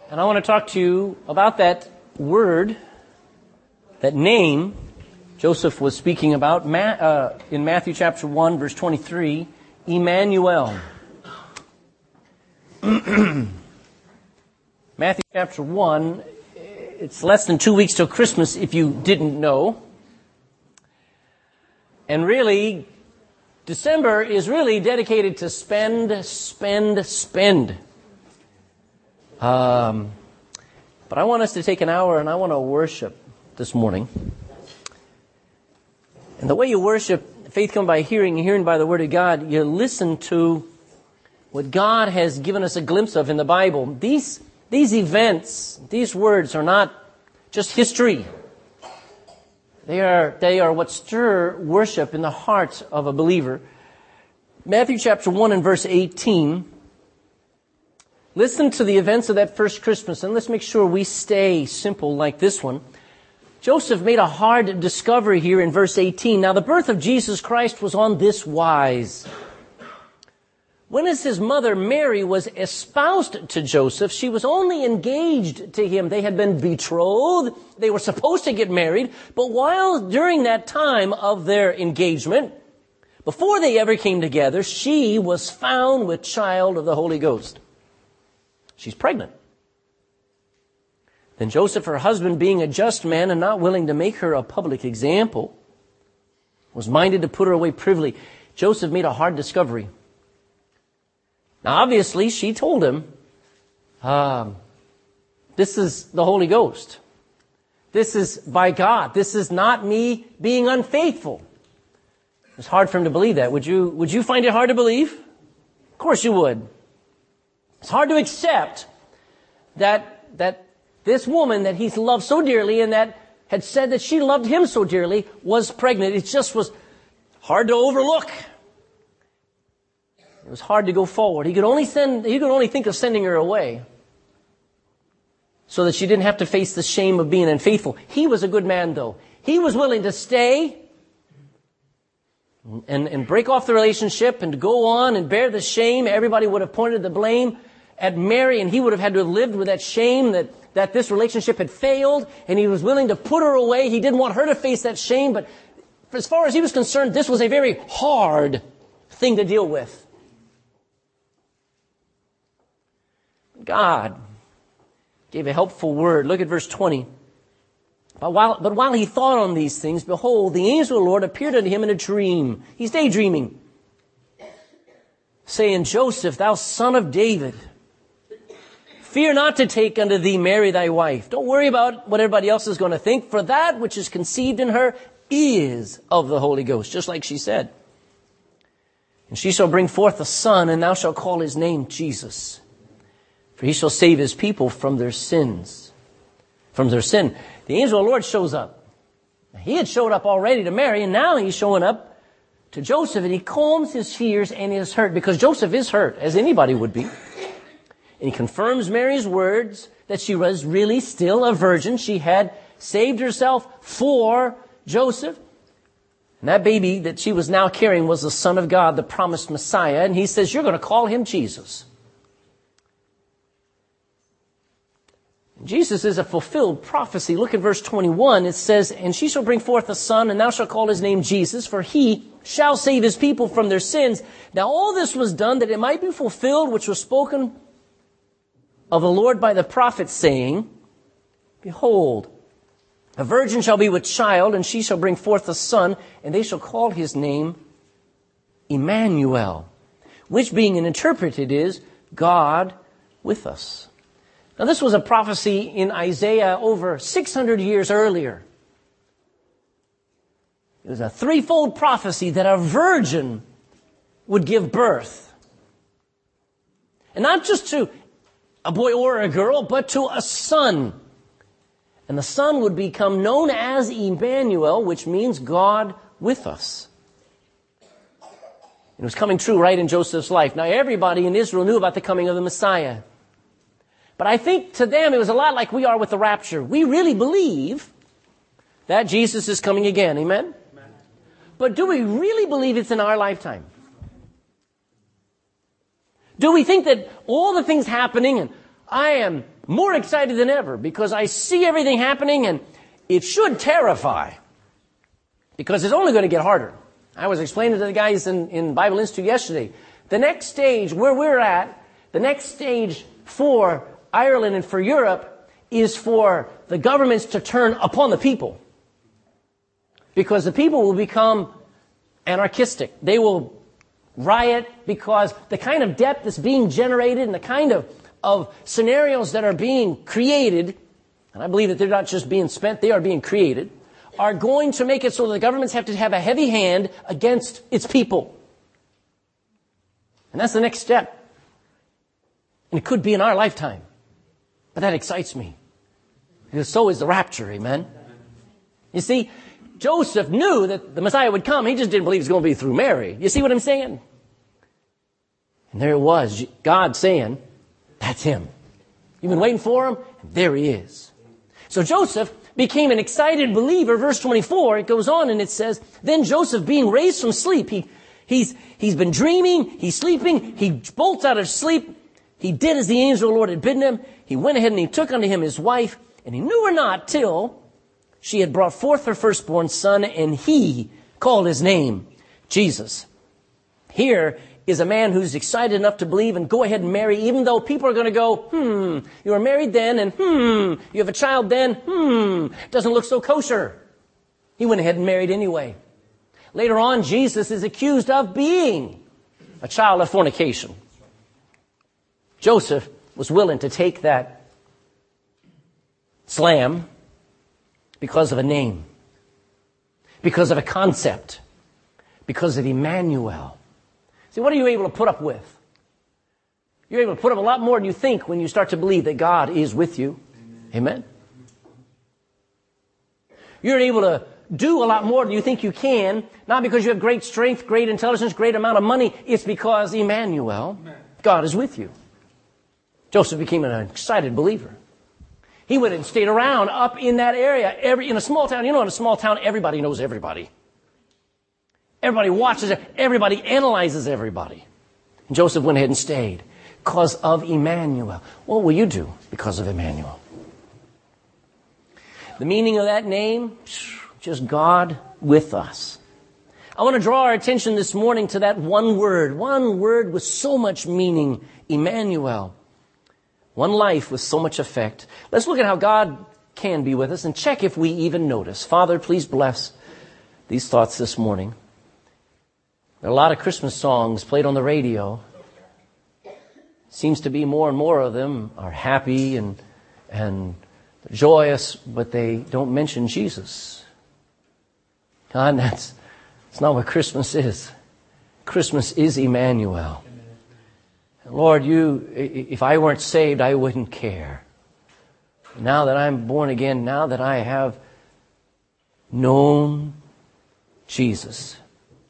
And I want to talk to you about that word, that name Joseph was speaking about in Matthew chapter 1, verse 23, Emmanuel. Matthew chapter 1, it's less than 2 weeks till Christmas if you didn't know. And really, December is really dedicated to spend. But I want us to take an hour and I want to worship this morning. And the way you worship, faith comes by hearing, and hearing by the Word of God. You listen to what God has given us a glimpse of in the Bible. These events, these words are not just history. They are what stir worship in the heart of a believer. Matthew chapter 1 and verse 18. Listen to the events of that first Christmas, and let's make sure we stay simple like this one. Joseph made a hard discovery here in verse 18. Now, the birth of Jesus Christ was on this wise. When as his mother Mary was espoused to Joseph, she was only engaged to him. They had been betrothed. They were supposed to get married. But while during that time of their engagement, before they ever came together, she was found with child of the Holy Ghost. She's pregnant. Then Joseph, her husband, being a just man and not willing to make her a public example, was minded to put her away privily. Joseph made a hard discovery. Now, obviously, she told him, this is the Holy Ghost. This is by God. This is not me being unfaithful. It's hard for him to believe that. Would you find it hard to believe? Of course you would. It's hard to accept that this woman that he's loved so dearly and that had said that she loved him so dearly was pregnant. It just was hard to overlook. It was hard to go forward. He could only think of sending her away so that she didn't have to face the shame of being unfaithful. He was a good man, though. He was willing to stay and break off the relationship and to go on and bear the shame. Everybody would have pointed the blame at Mary, and he would have had to have lived with that shame that this relationship had failed, and he was willing to put her away. He didn't want her to face that shame, but as far as he was concerned, this was a very hard thing to deal with. God gave a helpful word. Look at verse 20. But while he thought on these things, behold, the angel of the Lord appeared unto him in a dream. He's daydreaming, saying, Joseph, thou son of David, fear not to take unto thee Mary thy wife. Don't worry about what everybody else is going to think, for that which is conceived in her is of the Holy Ghost, just like she said. And she shall bring forth a son, and thou shalt call his name Jesus. For he shall save his people from their sins. From their sin. The angel of the Lord shows up. He had showed up already to Mary, and now he's showing up to Joseph, and he calms his fears and his hurt, because Joseph is hurt, as anybody would be. And he confirms Mary's words that she was really still a virgin. She had saved herself for Joseph. And that baby that she was now carrying was the Son of God, the promised Messiah. And he says, you're going to call him Jesus. Jesus is a fulfilled prophecy. Look at verse 21. It says, and she shall bring forth a son, and thou shalt call his name Jesus, for he shall save his people from their sins. Now all this was done that it might be fulfilled, which was spoken of the Lord by the prophet, saying, behold, a virgin shall be with child, and she shall bring forth a son, and they shall call his name Emmanuel, which being interpreted is God with us. Now this was a prophecy in Isaiah over 600 years earlier. It was a threefold prophecy that a virgin would give birth. And not just to a boy or a girl, but to a son. And the son would become known as Emmanuel, which means God with us. It was coming true right in Joseph's life. Now everybody in Israel knew about the coming of the Messiah. But I think to them it was a lot like we are with the rapture. We really believe that Jesus is coming again. Amen? Amen. But do we really believe it's in our lifetime? Do we think that all the things happening, and I am more excited than ever because I see everything happening, and it should terrify because it's only going to get harder. I was explaining to the guys in Bible Institute yesterday, the next stage where we're at, the next stage for Ireland and for Europe is for the governments to turn upon the people. Because the people will become anarchistic. They will riot because the kind of debt that's being generated and the kind of scenarios that are being created, and I believe that they're not just being spent, they are being created, are going to make it so that the governments have to have a heavy hand against its people. And that's the next step. And it could be in our lifetime. But that excites me. Because so is the rapture, amen? You see, Joseph knew that the Messiah would come. He just didn't believe it was going to be through Mary. You see what I'm saying? And there it was, God saying, that's him. You've been waiting for him, and there he is. So Joseph became an excited believer. Verse 24, it goes on and it says, then Joseph, being raised from sleep, he's been dreaming, he's sleeping, he bolts out of sleep. He did as the angel of the Lord had bidden him. He went ahead and he took unto him his wife, and he knew her not till she had brought forth her firstborn son, and he called his name Jesus. Here is a man who's excited enough to believe and go ahead and marry, even though people are going to go, you were married then, and you have a child then, doesn't look so kosher. He went ahead and married anyway. Later on, Jesus is accused of being a child of fornication. Joseph was willing to take that slam because of a name, because of a concept, because of Emmanuel. See, what are you able to put up with? You're able to put up a lot more than you think when you start to believe that God is with you. Amen? You're able to do a lot more than you think you can, not because you have great strength, great intelligence, great amount of money. It's because Emmanuel, God is with you. Joseph became an excited believer. He went and stayed around up in that area. In a small town, in a small town, everybody knows everybody. Everybody watches it. Everybody analyzes everybody. And Joseph went ahead and stayed because of Emmanuel. What will you do because of Emmanuel? The meaning of that name, just God with us. I want to draw our attention this morning to that one word with so much meaning, Emmanuel. One life with so much effect. Let's look at how God can be with us and check if we even notice. Father, please bless these thoughts this morning. There are a lot of Christmas songs played on the radio. Seems to be more and more of them are happy and joyous, but they don't mention Jesus. God, that's not what Christmas is. Christmas is Emmanuel. Lord, if I weren't saved, I wouldn't care. Now that I'm born again, now that I have known Jesus,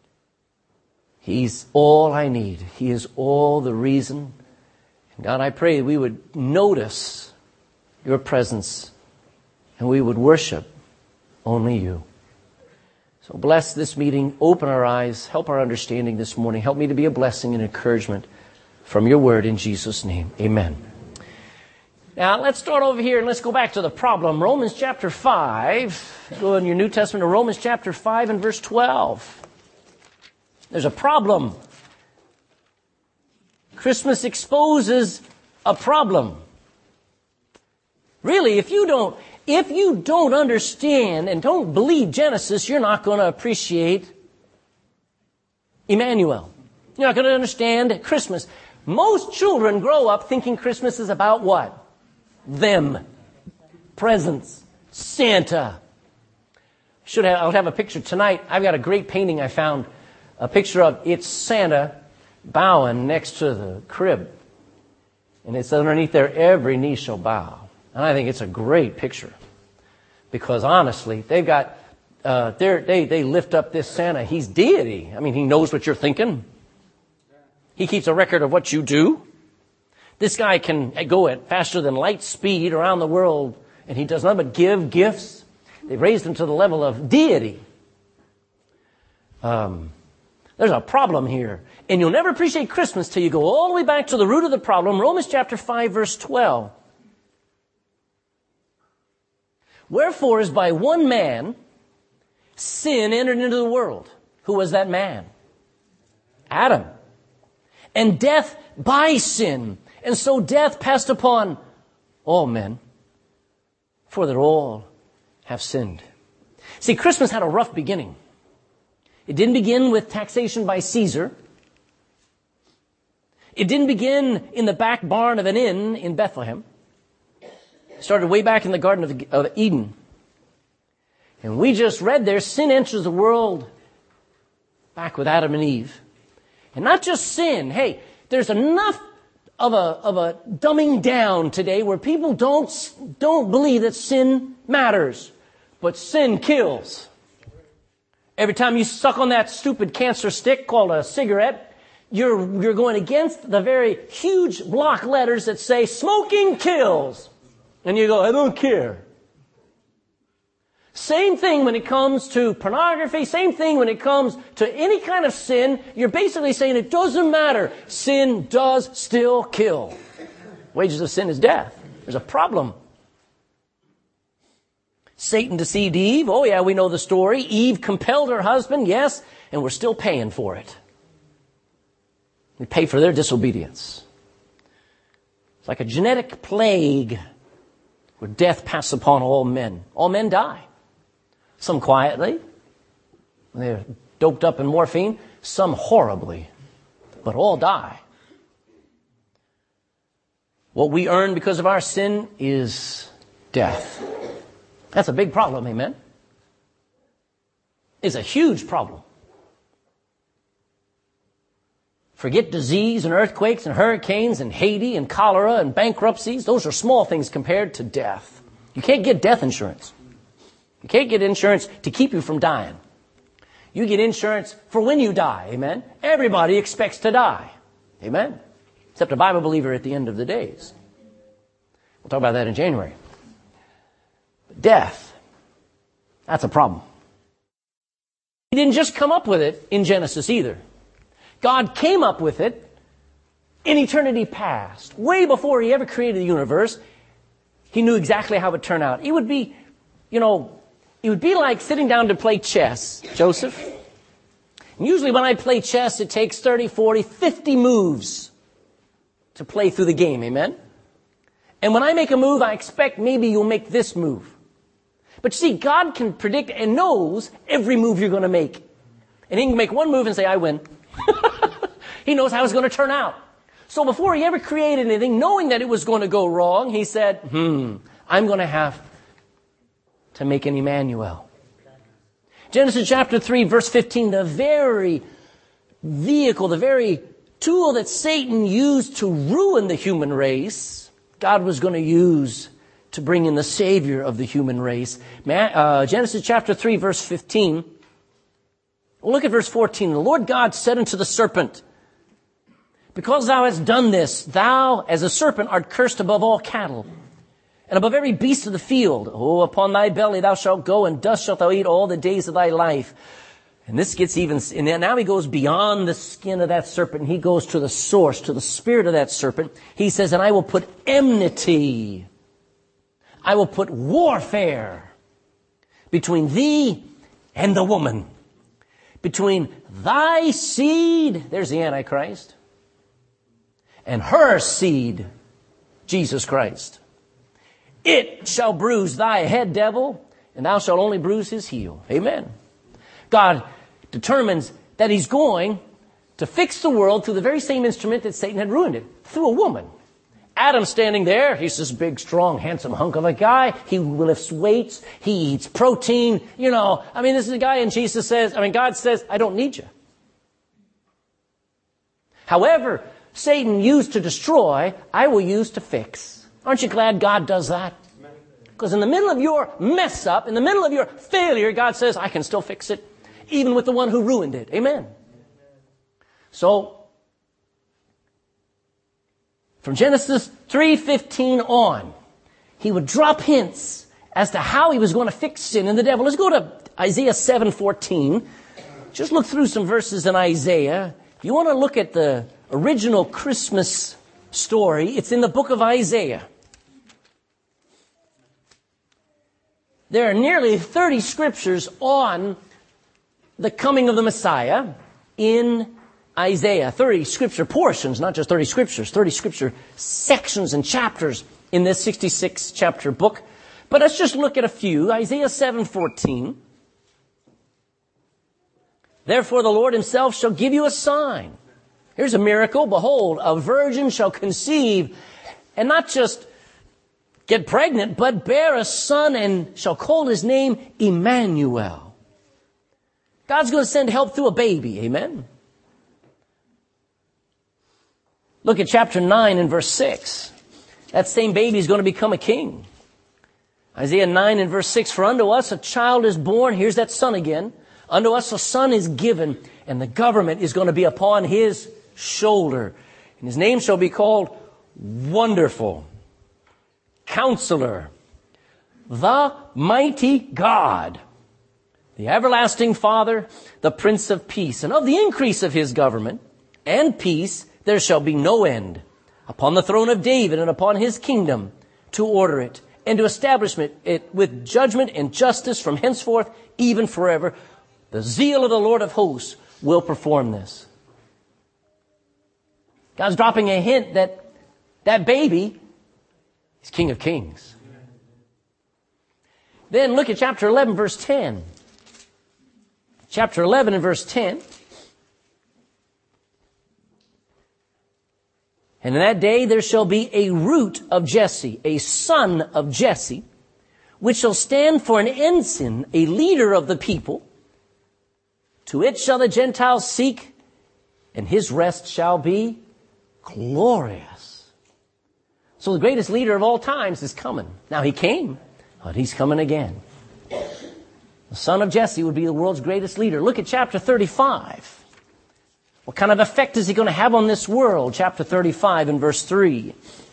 He's all I need. He is all the reason. And God, I pray we would notice your presence and we would worship only you. So bless this meeting, open our eyes, help our understanding this morning. Help me to be a blessing and encouragement from your word in Jesus' name. Amen. Now, let's start over here and let's go back to the problem. Romans chapter 5. Go in your New Testament to Romans chapter 5 and verse 12. There's a problem. Christmas exposes a problem. Really, if you don't understand and don't believe Genesis, you're not going to appreciate Emmanuel. You're not going to understand Christmas. Most children grow up thinking Christmas is about what? Them. Presents. Santa. I'll have a picture tonight. I've got a great painting I found. A picture of it's Santa bowing next to the crib. And it's underneath there, every knee shall bow. And I think it's a great picture. Because honestly, they've got, they lift up this Santa. He's deity. I mean, he knows what you're thinking. He keeps a record of what you do. This guy can go at faster than light speed around the world, and he does nothing but give gifts. They've raised him to the level of deity. There's a problem here. And you'll never appreciate Christmas till you go all the way back to the root of the problem. Romans chapter 5, verse 12. Wherefore, as by one man sin entered into the world. Who was that man? Adam. And death by sin. And so death passed upon all men, for that all have sinned. See, Christmas had a rough beginning. It didn't begin with taxation by Caesar. It didn't begin in the back barn of an inn in Bethlehem. It started way back in the Garden of Eden. And we just read there, sin enters the world back with Adam and Eve. And not just sin. Hey, there's enough of a dumbing down today where people don't believe that sin matters. But sin kills. Every time you suck on that stupid cancer stick called a cigarette, you're going against the very huge block letters that say smoking kills. And you go, I don't care. Same thing when it comes to pornography, same thing when it comes to any kind of sin. You're basically saying it doesn't matter. Sin does still kill. Wages of sin is death. There's a problem. Satan deceived Eve. Oh yeah, we know the story. Eve compelled her husband, yes, and we're still paying for it. We pay for their disobedience. It's like a genetic plague where death passes upon all men. All men die. Some quietly, when they're doped up in morphine. Some horribly, but all die. What we earn because of our sin is death. That's a big problem, amen? It's a huge problem. Forget disease and earthquakes and hurricanes and Haiti and cholera and bankruptcies. Those are small things compared to death. You can't get death insurance. You can't get insurance to keep you from dying. You get insurance for when you die, amen? Everybody expects to die, amen? Except a Bible believer at the end of the days. We'll talk about that in January. But death, that's a problem. He didn't just come up with it in Genesis either. God came up with it in eternity past. Way before he ever created the universe, he knew exactly how it would turn out. It would be, it would be like sitting down to play chess, Joseph. And usually when I play chess, it takes 30, 40, 50 moves to play through the game, amen? And when I make a move, I expect maybe you'll make this move. But you see, God can predict and knows every move you're going to make. And he can make one move and say, I win. He knows how it's going to turn out. So before he ever created anything, knowing that it was going to go wrong, he said, I'm going to have to make an Emmanuel. Genesis chapter 3, verse 15, the very vehicle, the very tool that Satan used to ruin the human race, God was going to use to bring in the Savior of the human race. Genesis chapter 3, verse 15. Well, look at verse 14. The Lord God said unto the serpent, because thou hast done this, thou as a serpent art cursed above all cattle, and above every beast of the field. Oh, upon thy belly thou shalt go, and dust shalt thou eat all the days of thy life. And this gets even, and now he goes beyond the skin of that serpent, and he goes to the source, to the spirit of that serpent. He says, and I will put enmity, I will put warfare between thee and the woman, between thy seed, there's the Antichrist, and her seed, Jesus Christ. It shall bruise thy head, devil, and thou shalt only bruise his heel. Amen. God determines that he's going to fix the world through the very same instrument that Satan had ruined it, through a woman. Adam's standing there. He's this big, strong, handsome hunk of a guy. He lifts weights. He eats protein. This is a guy, and God says, I don't need you. However, Satan used to destroy, I will use to fix. Aren't you glad God does that? Because in the middle of your mess up, in the middle of your failure, God says, I can still fix it, even with the one who ruined it. Amen. So, from Genesis 3:15 on, he would drop hints as to how he was going to fix sin and the devil. Let's go to Isaiah 7:14. Just look through some verses in Isaiah. If you want to look at the original Christmas story, it's in the book of Isaiah. There are nearly 30 scriptures on the coming of the Messiah in Isaiah. 30 scripture portions, not just 30 scriptures, 30 scripture sections and chapters in this 66 chapter book. But let's just look at a few. Isaiah 7:14. Therefore the Lord himself shall give you a sign. Here's a miracle. Behold, a virgin shall conceive and not just get pregnant, but bear a son and shall call his name Emmanuel. God's going to send help through a baby. Amen. Look at chapter 9 and verse 6. That same baby is going to become a king. Isaiah 9 and verse 6, for unto us a child is born. Here's that son again. Unto us a son is given, and the government is going to be upon his shoulder. And his name shall be called Wonderful, Counselor, the Mighty God, the Everlasting Father, the Prince of Peace. And of the increase of his government and peace there shall be no end, upon the throne of David and upon his kingdom, to order it and to establish it with judgment and justice from henceforth, even forever. The zeal of the Lord of hosts will perform this. God's dropping a hint that that baby is King of Kings. Then look at chapter 11, verse 10. Chapter 11 and verse 10. And in that day there shall be a root of Jesse, a son of Jesse, which shall stand for an ensign, a leader of the people. To it shall the Gentiles seek, and his rest shall be glorious. So the greatest leader of all times is coming. Now he came, but he's coming again. The son of Jesse would be the world's greatest leader. Look at chapter 35. What kind of effect is he going to have on this world? Chapter 35 and verse 3.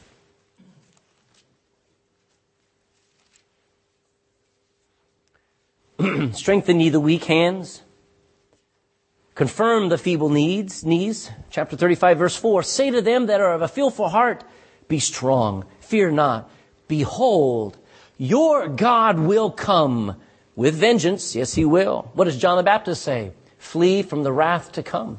Strengthen ye the weak hands. Confirm the feeble knees. Chapter 35 verse 4. Say to them that are of a fearful heart, be strong, fear not. Behold, your God will come with vengeance. Yes, he will. What does John the Baptist say? Flee from the wrath to come.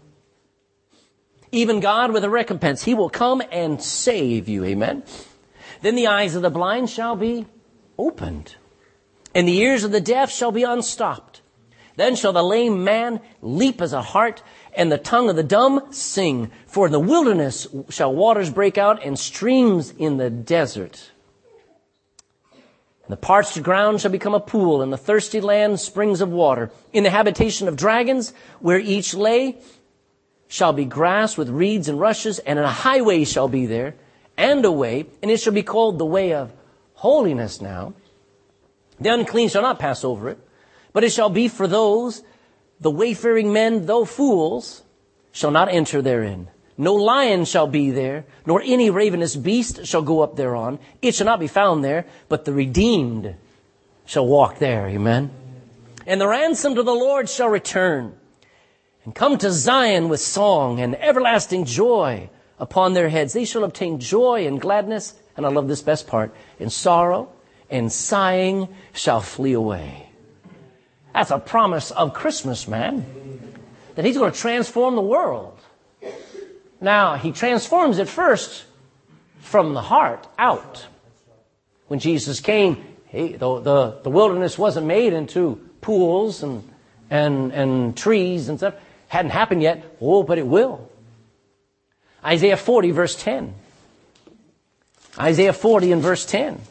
Even God with a recompense. He will come and save you. Amen. Then the eyes of the blind shall be opened, and the ears of the deaf shall be unstopped. Then shall the lame man leap as a hart, and the tongue of the dumb sing. For in the wilderness shall waters break out, and streams in the desert. And the parched ground shall become a pool, and the thirsty land springs of water. In the habitation of dragons, where each lay, shall be grass with reeds and rushes, and a highway shall be there, and a way, and it shall be called the way of holiness now. The unclean shall not pass over it, but it shall be for those, the wayfaring men, though fools, shall not enter therein. No lion shall be there, nor any ravenous beast shall go up thereon. It shall not be found there, but the redeemed shall walk there. Amen. And the ransomed of the Lord shall return, and come to Zion with song and everlasting joy upon their heads. They shall obtain joy and gladness, and I love this best part, and sorrow and sighing shall flee away. That's a promise of Christmas, man. That he's going to transform the world. Now, he transforms it first from the heart out. When Jesus came, the wilderness wasn't made into pools and trees and stuff. Hadn't happened yet. Oh, but it will. Isaiah 40, verse 10. Isaiah 40 and verse 10.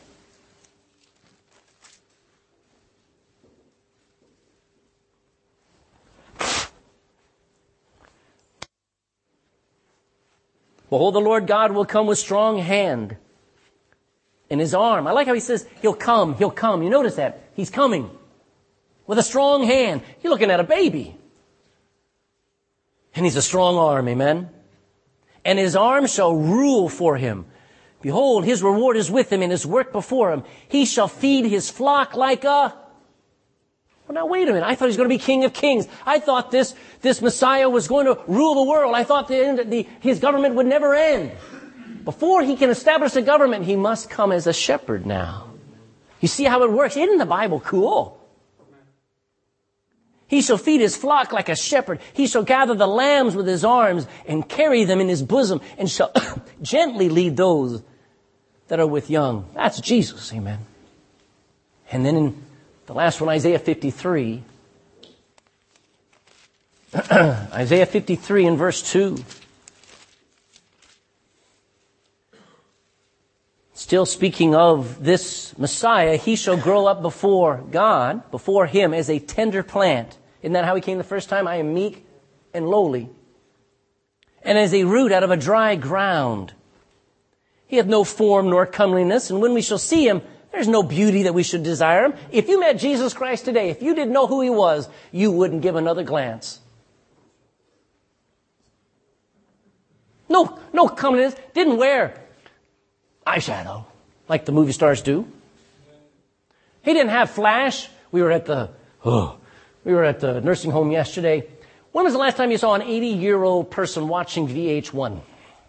Behold, the Lord God will come with strong hand in his arm. I like how he says, he'll come. You notice that? He's coming with a strong hand. You're looking at a baby. And he's a strong arm, amen? And his arm shall rule for him. Behold, his reward is with him and his work before him. He shall feed his flock like a... Well, now, wait a minute. I thought he was going to be King of Kings. I thought this Messiah was going to rule the world. I thought his government would never end. Before he can establish a government, he must come as a shepherd now. You see how it works? Isn't the Bible cool? He shall feed his flock like a shepherd. He shall gather the lambs with his arms and carry them in his bosom and shall gently lead those that are with young. That's Jesus, amen. And then in the last one, Isaiah 53. Isaiah 53 and verse 2. Still speaking of this Messiah, he shall grow up before God, before him as a tender plant. Isn't that how he came the first time? I am meek and lowly. And as a root out of a dry ground. He hath no form nor comeliness, and when we shall see him, there's no beauty that we should desire him. If you met Jesus Christ today, if you didn't know who he was, you wouldn't give another glance. No comeliness. Didn't wear eyeshadow like the movie stars do. He didn't have flash. We were at the nursing home yesterday. When was the last time you saw an 80-year-old person watching VH1?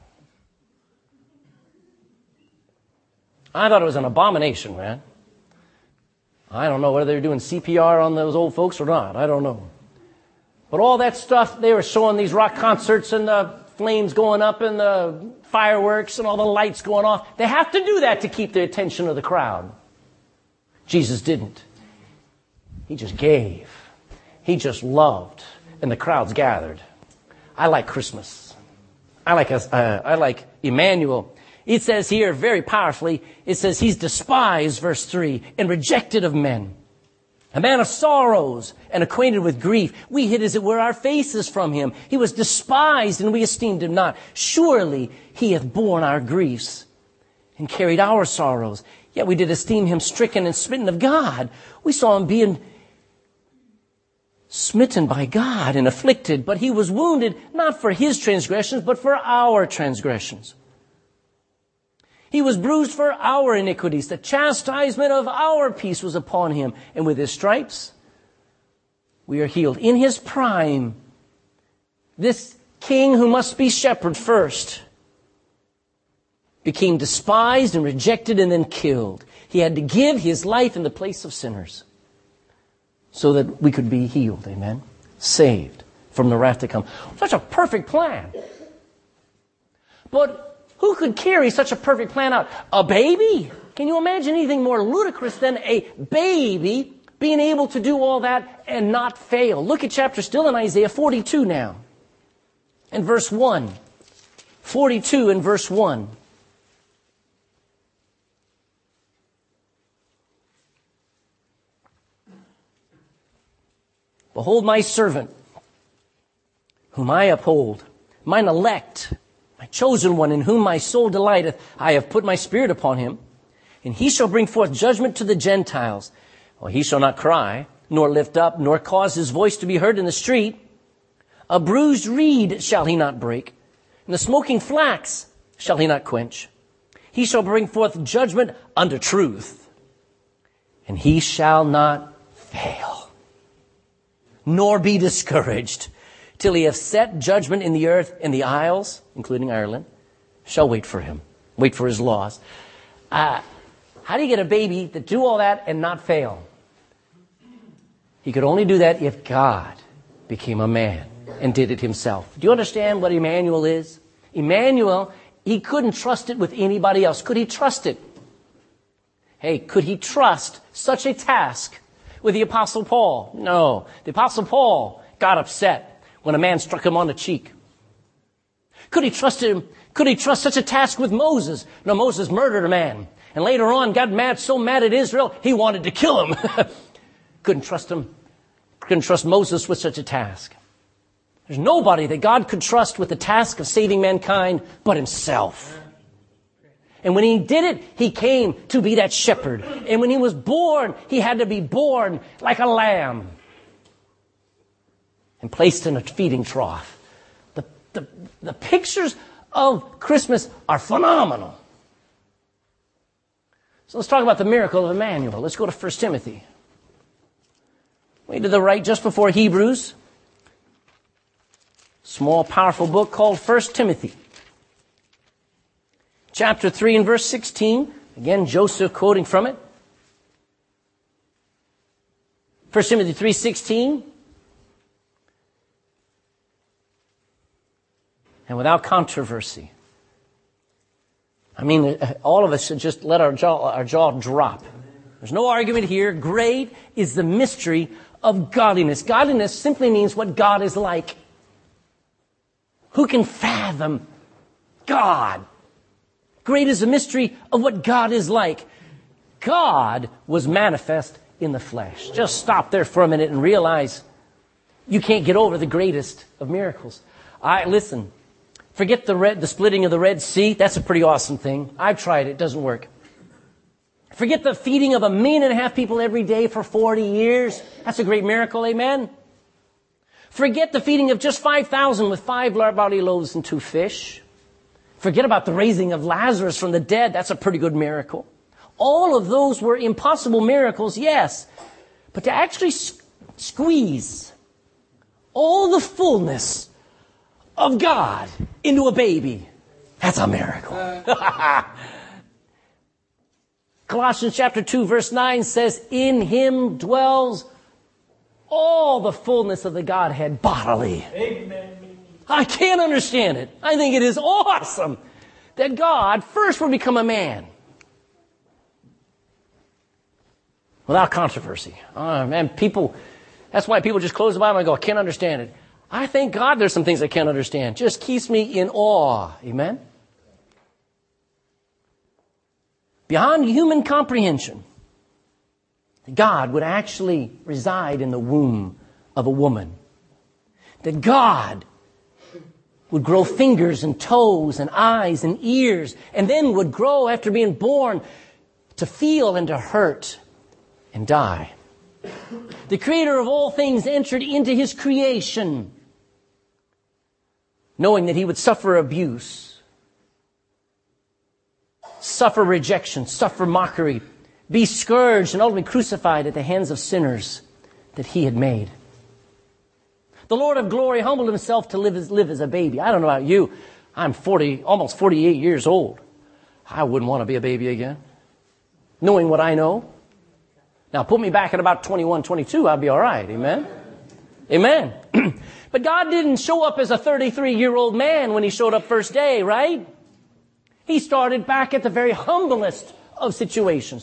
I thought it was an abomination, man. I don't know whether they're doing CPR on those old folks or not. I don't know. But all that stuff, they were showing these rock concerts and the flames going up and the fireworks and all the lights going off. They have to do that to keep the attention of the crowd. Jesus didn't. He just gave. He just loved. And the crowds gathered. I like Christmas. I like Emmanuel. It says here very powerfully, it says he's despised, verse 3, and rejected of men. A man of sorrows and acquainted with grief. We hid, as it were, our faces from him. He was despised, and we esteemed him not. Surely he hath borne our griefs and carried our sorrows. Yet we did esteem him stricken and smitten of God. We saw him being smitten by God and afflicted. But he was wounded, not for his transgressions, but for our transgressions. He was bruised for our iniquities. The chastisement of our peace was upon him. And with his stripes, we are healed. In his prime, this king who must be shepherd first became despised and rejected and then killed. He had to give his life in the place of sinners so that we could be healed. Amen. Saved from the wrath to come. Such a perfect plan. But who could carry such a perfect plan out? A baby? Can you imagine anything more ludicrous than a baby being able to do all that and not fail? Look at chapter still in Isaiah 42 now. And verse 1. 42 and verse 1. Behold my servant, whom I uphold, mine elect, my chosen one, in whom my soul delighteth. I have put my spirit upon him, and he shall bring forth judgment to the Gentiles. Well, he shall not cry, nor lift up, nor cause his voice to be heard in the street. A bruised reed shall he not break, and the smoking flax shall he not quench. He shall bring forth judgment unto truth, and he shall not fail, nor be discouraged, till he have set judgment in the earth, and the isles, including Ireland, shall wait for him, wait for his laws. How do you get a baby to do all that and not fail? He could only do that if God became a man and did it himself. Do you understand what Emmanuel is? Emmanuel, he couldn't trust it with anybody else. Could he trust it? Hey, could he trust such a task with the Apostle Paul? No. The Apostle Paul got upset when a man struck him on the cheek. Could he trust him? Could he trust such a task with Moses? No, Moses murdered a man. And later on got mad, so mad at Israel, he wanted to kill him. Couldn't trust him. Couldn't trust Moses with such a task. There's nobody that God could trust with the task of saving mankind but himself. And when he did it, he came to be that shepherd. And when he was born, he had to be born like a lamb and placed in a feeding trough. The pictures of Christmas are phenomenal. So let's talk about the miracle of Emmanuel. Let's go to 1 Timothy. Way to the right, just before Hebrews. Small, powerful book called 1 Timothy. Chapter 3 and verse 16. Again, Joseph quoting from it. 1 Timothy 3:16. And without controversy. I mean, all of us should just let our jaw drop. There's no argument here. Great is the mystery of godliness. Godliness simply means what God is like. Who can fathom God? Great is the mystery of what God is like. God was manifest in the flesh. Just stop there for a minute and realize you can't get over the greatest of miracles. Listen, forget the splitting of the Red Sea. That's a pretty awesome thing. I've tried it. It doesn't work. Forget the feeding of 1.5 million people every day for 40 years. That's a great miracle, amen? Forget the feeding of just 5,000 with 5 barley loaves and 2 fish. Forget about the raising of Lazarus from the dead. That's a pretty good miracle. All of those were impossible miracles, yes. But to actually squeeze all the fullness of God into a baby, that's a miracle. Colossians chapter 2 verse 9 says, in him dwells all the fullness of the Godhead bodily. Amen. I can't understand it. I think it is awesome that God first would become a man. Without controversy. Man, that's why people just close the Bible and go, I can't understand it. I thank God there's some things I can't understand. Just keeps me in awe. Amen? Beyond human comprehension, God would actually reside in the womb of a woman. That God would grow fingers and toes and eyes and ears, and then would grow after being born to feel and to hurt and die. The creator of all things entered into his creation, knowing that he would suffer abuse, suffer rejection, suffer mockery, be scourged and ultimately crucified at the hands of sinners that he had made. The Lord of glory humbled himself to live as a baby. I don't know about you. I'm almost 48 years old. I wouldn't want to be a baby again, knowing what I know. Now, put me back at about 21, 22, I'll be all right. Amen? Amen. But God didn't show up as a 33-year-old man when he showed up first day, right? He started back at the very humblest of situations.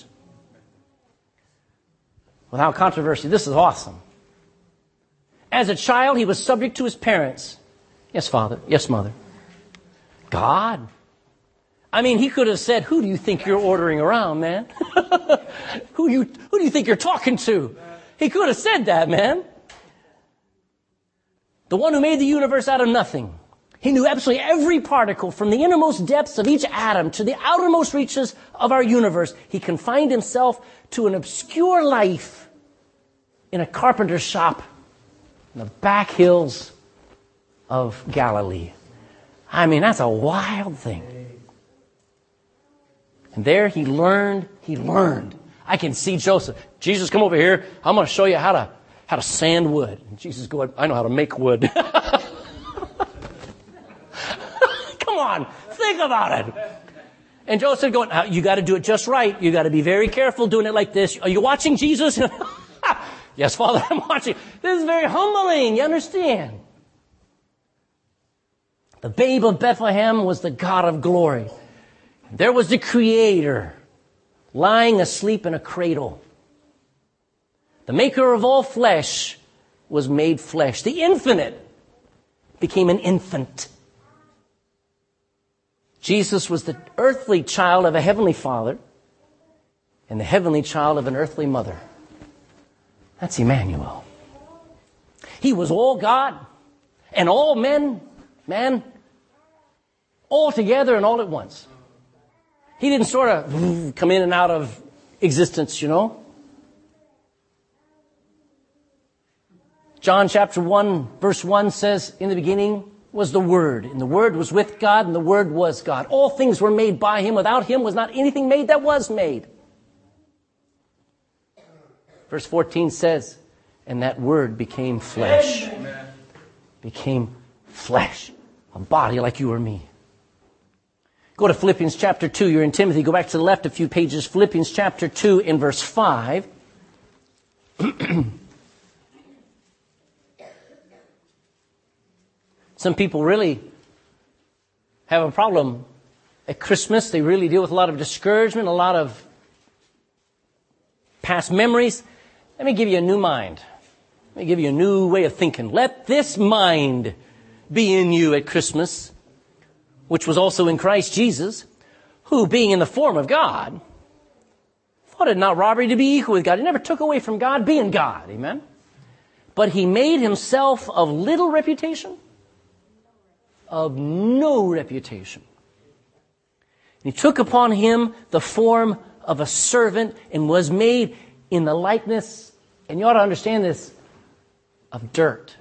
Without controversy, this is awesome. As a child, he was subject to his parents. Yes, father. Yes, mother. God. I mean, he could have said, who do you think you're ordering around, man? Who do you think you're talking to? He could have said that, man. The one who made the universe out of nothing. He knew absolutely every particle from the innermost depths of each atom to the outermost reaches of our universe. He confined himself to an obscure life in a carpenter's shop in the back hills of Galilee. I mean, that's a wild thing. And there he learned. I can see Joseph. Jesus, come over here. I'm going to show you how to sand wood. And Jesus going, I know how to make wood. Come on, think about it. And Joseph going, you got to do it just right. You got to be very careful doing it like this. Are you watching, Jesus? Yes, Father, I'm watching. This is very humbling. You understand? The babe of Bethlehem was the God of glory. There was the Creator lying asleep in a cradle. The maker of all flesh was made flesh. The infinite became an infant. Jesus was the earthly child of a heavenly father and the heavenly child of an earthly mother. That's Emmanuel. He was all God and all men, all together and all at once. He didn't sort of come in and out of existence, you know. John chapter 1, verse 1 says, in the beginning was the Word, and the Word was with God, and the Word was God. All things were made by Him. Without Him was not anything made that was made. Verse 14 says, and that Word became flesh. Amen. Became flesh. A body like you or me. Go to Philippians chapter 2. You're in Timothy. Go back to the left a few pages. Philippians chapter 2 in verse 5. Some people really have a problem at Christmas. They really deal with a lot of discouragement, a lot of past memories. Let me give you a new mind. Let me give you a new way of thinking. Let this mind be in you at Christmas, which was also in Christ Jesus, who, being in the form of God, thought it not robbery to be equal with God. He never took away from God being God. Amen? But he made himself of little reputation, of no reputation. He took upon him the form of a servant and was made in the likeness, and you ought to understand this, of dirt.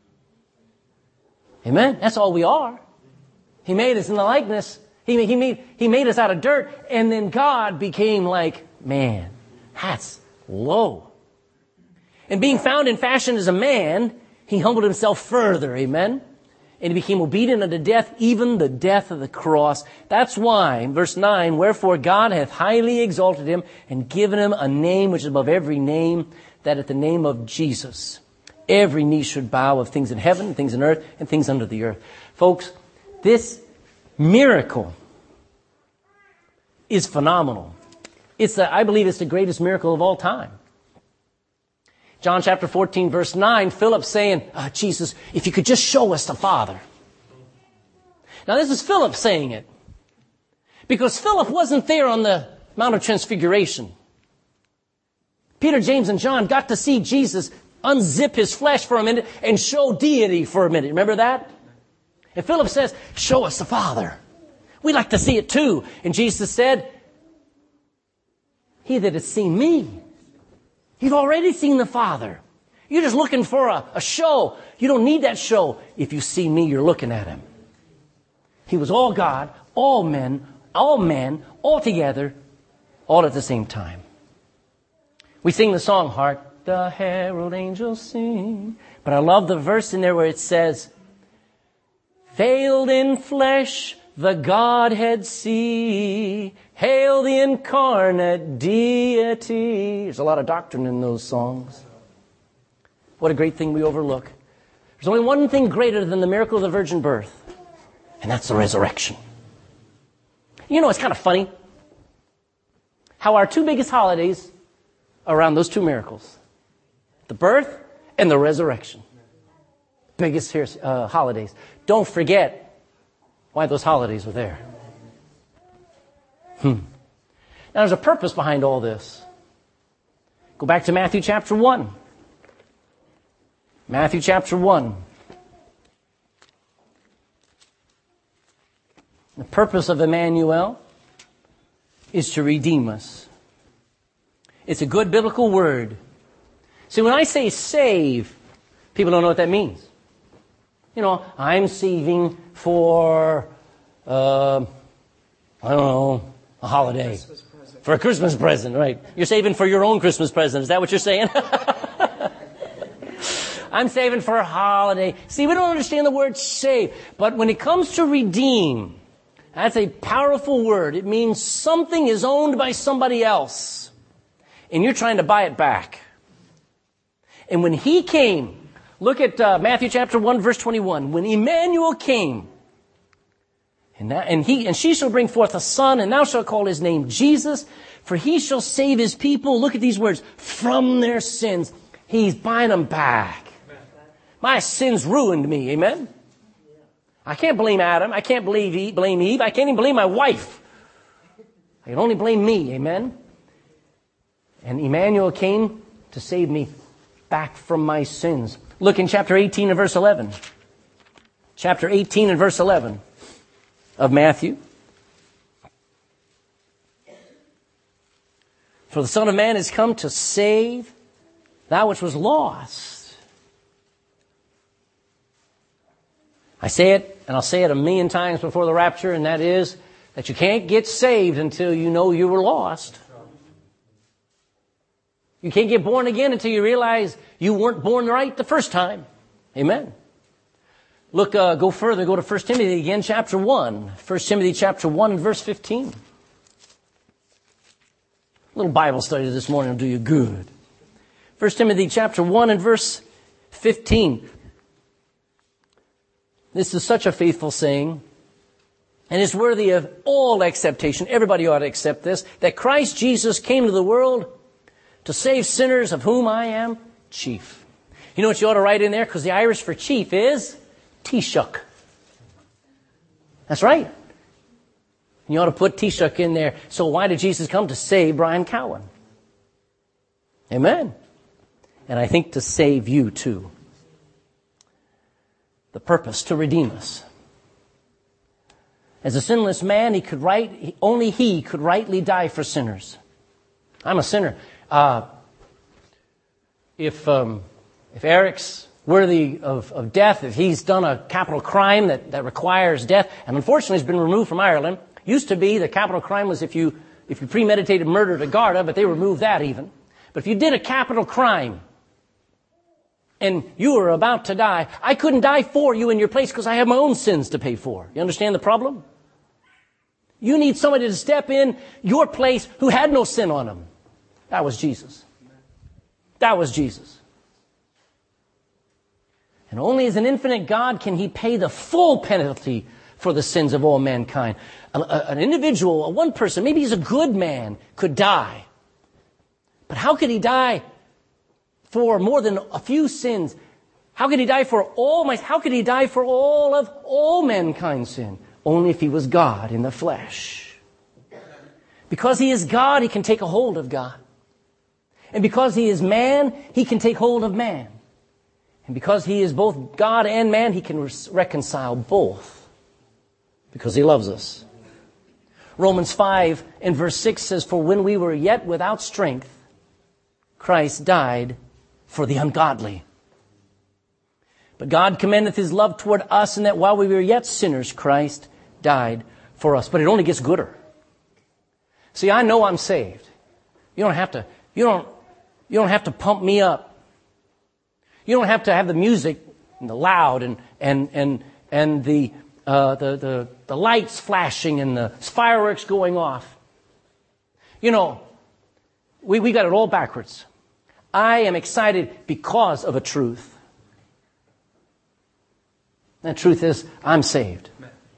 Amen? That's all we are. He made us in the likeness. He made us out of dirt, and then God became like man. That's low. And being found in fashion as a man, he humbled himself further. Amen? And he became obedient unto death, even the death of the cross. That's why, verse 9, wherefore God hath highly exalted him and given him a name which is above every name, that at the name of Jesus every knee should bow, of things in heaven, things in earth, and things under the earth. Folks, this miracle is phenomenal. I believe it's the greatest miracle of all time. John chapter 14, verse 9, Philip saying, Jesus, if you could just show us the Father. Now this is Philip saying it, because Philip wasn't there on the Mount of Transfiguration. Peter, James, and John got to see Jesus unzip his flesh for a minute and show deity for a minute. Remember that? And Philip says, show us the Father. We'd like to see it too. And Jesus said, he that has seen me, you've already seen the Father. You're just looking for a show. You don't need that show. If you see me, you're looking at him. He was all God, all men, all together, all at the same time. We sing the song, Hark the Herald Angels Sing. But I love the verse in there where it says, veiled in flesh, the Godhead see. Hail the incarnate deity. There's a lot of doctrine in those songs. What a great thing we overlook. There's only one thing greater than the miracle of the virgin birth, and that's the resurrection. You know, it's kind of funny how our two biggest holidays are around those two miracles. The birth and the resurrection. Biggest holidays. Don't forget why those holidays were there. Now there's a purpose behind all this. Go back to Matthew chapter 1. Matthew chapter 1. The purpose of Emmanuel is to redeem us. It's a good biblical word. See, when I say save, people don't know what that means. You know, I'm saving for, I don't know, a holiday. For a Christmas present, right. You're saving for your own Christmas present. Is that what you're saying? I'm saving for a holiday. See, we don't understand the word save. But when it comes to redeem, that's a powerful word. It means something is owned by somebody else, and you're trying to buy it back. And when he came, look at Matthew chapter 1, verse 21. When Emmanuel came, and she shall bring forth a son, and thou shalt call his name Jesus, for he shall save his people, look at these words, from their sins. He's buying them back. My sins ruined me, amen? I can't blame Adam. I can't blame Eve. I can't even blame my wife. I can only blame me, amen? And Emmanuel came to save me back from my sins. Look in chapter 18 and verse 11. Chapter 18 and verse 11 of Matthew. For the Son of Man is come to save that which was lost. I say it, and I'll say it 1,000,000 times before the rapture, and that is that you can't get saved until you know you were lost. You can't get born again until you realize you weren't born right the first time. Amen. Look, go further. Go to 1 Timothy again, chapter 1. 1 Timothy chapter 1 and verse 15. A little Bible study this morning will do you good. 1 Timothy chapter 1 and verse 15. This is such a faithful saying, and it's worthy of all acceptation. Everybody ought to accept this, that Christ Jesus came to the world to save sinners, of whom I am chief. You know what you ought to write in there? Because the Irish for chief is Taoiseach. That's right. You ought to put Taoiseach in there. So why did Jesus come? To save Brian Cowan. Amen. And I think to save you too. The purpose, to redeem us. As a sinless man, only he could rightly die for sinners. I'm a sinner. If Eric's worthy of death, if he's done a capital crime that requires death, and unfortunately has been removed from Ireland. Used to be the capital crime was if you premeditated murder to Garda, but they removed that even. But if you did a capital crime and you were about to die, I couldn't die for you in your place because I have my own sins to pay for. You understand the problem? You need somebody to step in your place who had no sin on him. That was Jesus. That was Jesus. And only as an infinite God can he pay the full penalty for the sins of all mankind. An individual, one person, maybe he's a good man, could die. But how could he die for more than a few sins? How could he die for how could he die for all mankind's sin? Only if he was God in the flesh. Because he is God, he can take a hold of God. And because he is man, he can take hold of man. And because he is both God and man, he can reconcile both. Because he loves us. Romans 5 and verse 6 says, "For when we were yet without strength, Christ died for the ungodly. But God commendeth his love toward us, in that while we were yet sinners, Christ died for us." But it only gets gooder. See, I know I'm saved. You don't have to pump me up. You don't have to have the music and the loud and the lights flashing and the fireworks going off. You know, we got it all backwards. I am excited because of a truth. That truth is, I'm saved.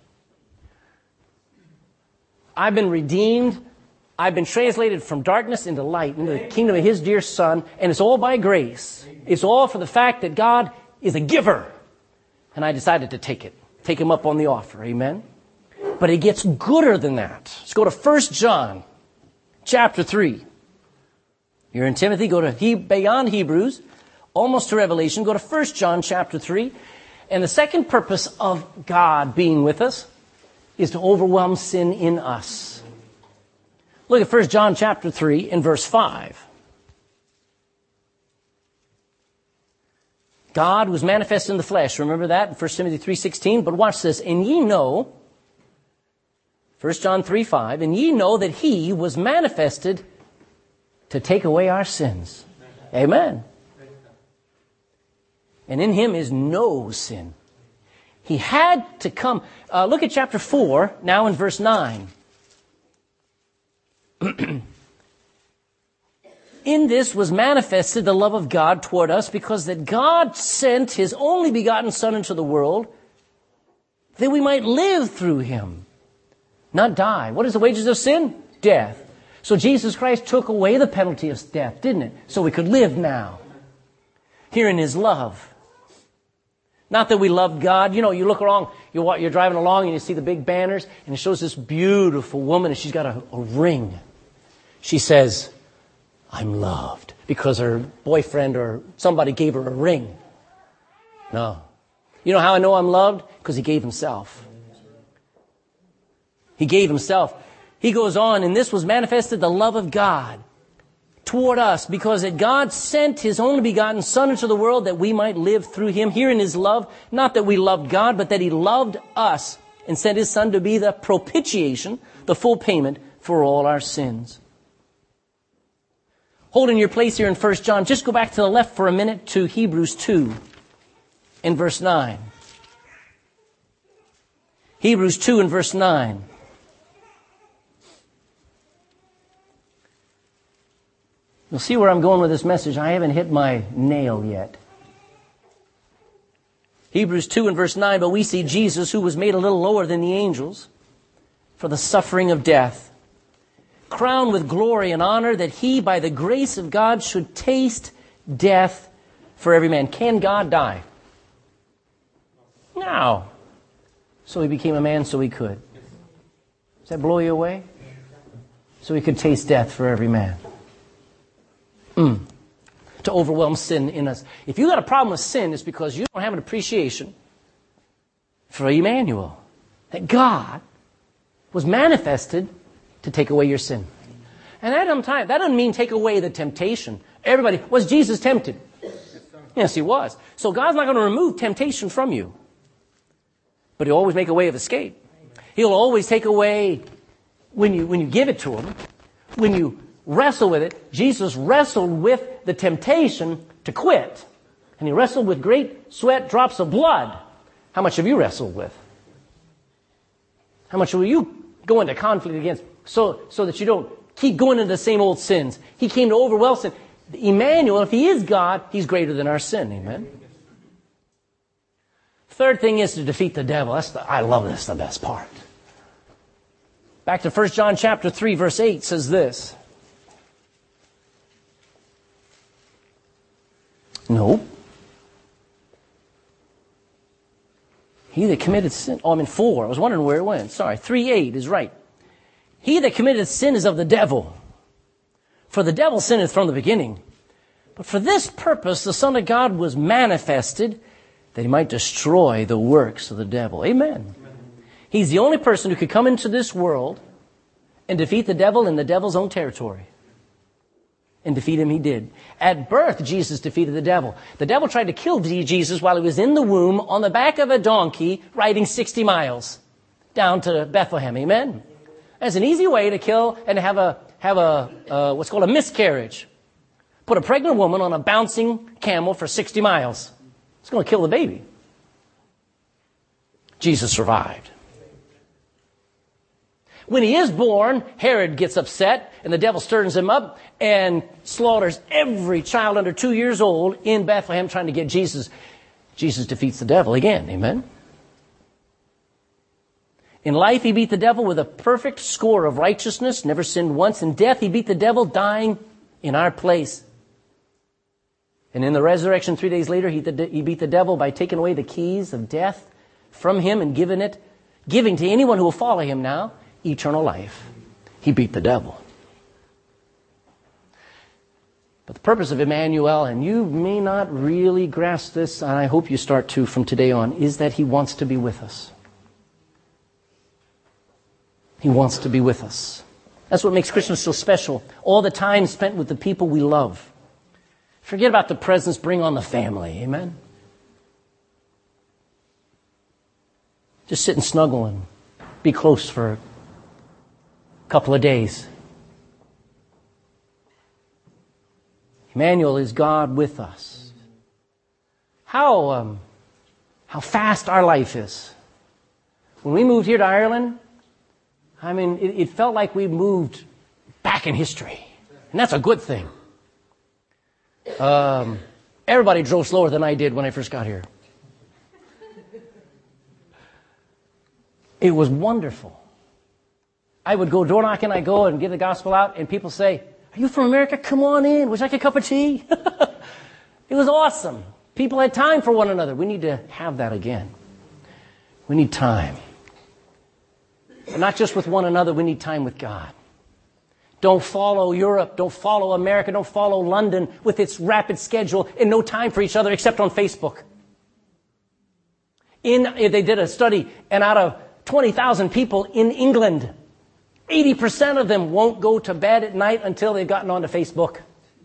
I've been redeemed. I've been translated from darkness into light, into the kingdom of his dear Son, and it's all by grace. It's all for the fact that God is a giver. And I decided to take it. Take him up on the offer. Amen? But it gets gooder than that. Let's go to 1 John chapter 3. You're in Timothy, go to beyond Hebrews, almost to Revelation. Go to 1 John chapter 3. And the second purpose of God being with us is to overwhelm sin in us. Look at 1 John chapter 3 and verse 5. God was manifest in the flesh. Remember that in 1 Timothy 3:16? But watch this. And ye know, 1 John 3:5, and ye know that he was manifested to take away our sins. Amen. And in him is no sin. He had to come. Look at chapter 4, now in verse 9. In this was manifested the love of God toward us, because that God sent his only begotten Son into the world, that we might live through him, not die. What is the wages of sin? Death. So Jesus Christ took away the penalty of death, didn't it? So we could live now. Here in his love. Not that we love God. You know, you look along, you're driving along and you see the big banners, and it shows this beautiful woman, and she's got a ring. She says, "I'm loved," because her boyfriend or somebody gave her a ring. No. You know how I know I'm loved? Because he gave himself. He gave himself. He goes on, and this was manifested the love of God toward us, because that God sent his only begotten Son into the world that we might live through him. Here in his love, not that we loved God, but that he loved us and sent his Son to be the propitiation, the full payment for all our sins. Holding your place here in 1 John, just go back to the left for a minute to Hebrews 2 in verse 9. Hebrews 2 in verse 9. You'll see where I'm going with this message. I haven't hit my nail yet. Hebrews 2 and verse 9, but we see Jesus, who was made a little lower than the angels for the suffering of death, crowned with glory and honor, that he, by the grace of God, should taste death for every man. Can God die? No. So he became a man so he could. Does that blow you away? So he could taste death for every man. To overwhelm sin in us. If you got a problem with sin, it's because you don't have an appreciation for Emmanuel. That God was manifested to take away your sin. And that doesn't mean take away the temptation. Everybody, was Jesus tempted? Yes, he was. So God's not going to remove temptation from you. But he'll always make a way of escape. He'll always take away when you give it to him. When you wrestle with it, Jesus wrestled with the temptation to quit. And he wrestled with great sweat drops of blood. How much have you wrestled with? How much will you go into conflict against so that you don't keep going into the same old sins? He came to overwhelm sin. Emmanuel, if he is God, he's greater than our sin. Amen? Third thing is to defeat the devil. I love this, the best part. Back to 1 John chapter 3, verse 8 says this. No. He that committed sin. 4. I was wondering where it went. Sorry. 3:8 is right. He that committed sin is of the devil. For the devil sinneth from the beginning. But for this purpose the Son of God was manifested, that he might destroy the works of the devil. Amen. He's the only person who could come into this world and defeat the devil in the devil's own territory. And defeat him he did. At birth, Jesus defeated the devil. The devil tried to kill Jesus while he was in the womb on the back of a donkey riding 60 miles down to Bethlehem. Amen? That's an easy way to kill and to have a what's called a miscarriage. Put a pregnant woman on a bouncing camel for 60 miles. It's going to kill the baby. Jesus survived. When he is born, Herod gets upset, and the devil stirs him up and slaughters every child under 2 years old in Bethlehem trying to get Jesus. Jesus defeats the devil again. Amen? In life, he beat the devil with a perfect score of righteousness, never sinned once. In death, he beat the devil, dying in our place. And in the resurrection 3 days later, he beat the devil by taking away the keys of death from him and giving to anyone who will follow him now eternal life. He beat the devil. But the purpose of Emmanuel, and you may not really grasp this, and I hope you start to from today on, is that he wants to be with us. He wants to be with us. That's what makes Christmas so special. All the time spent with the people we love. Forget about the presents, bring on the family. Amen? Just sit and snuggle and be close for a couple of days. Emmanuel is God with us. How fast our life is. When we moved here to Ireland, it felt like we moved back in history. And that's a good thing. Everybody drove slower than I did when I first got here. It was wonderful. I would go door knocking, I go and give the gospel out, and people say, "Are you from America? Come on in. Would you like a cup of tea?" It was awesome. People had time for one another. We need to have that again. We need time. And not just with one another, we need time with God. Don't follow Europe, don't follow America, don't follow London with its rapid schedule and no time for each other except on Facebook. They did a study, and out of 20,000 people in England, 80% of them won't go to bed at night until they've gotten onto Facebook.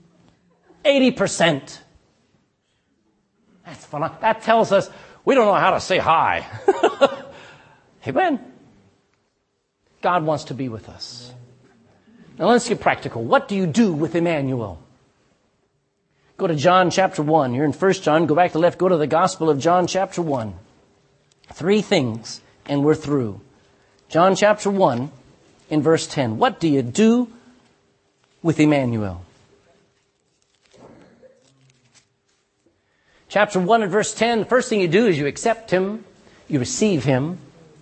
80%. That's fun. That tells us we don't know how to say hi. Amen. God wants to be with us. Now let's get practical. What do you do with Emmanuel? Go to John chapter 1. You're in 1 John. Go back to the left. Go to the Gospel of John chapter 1. 3 things, and we're through. John chapter 1 in verse 10. What do you do with Emmanuel? Chapter 1 and verse 10, the first thing you do is you accept Him, you receive Him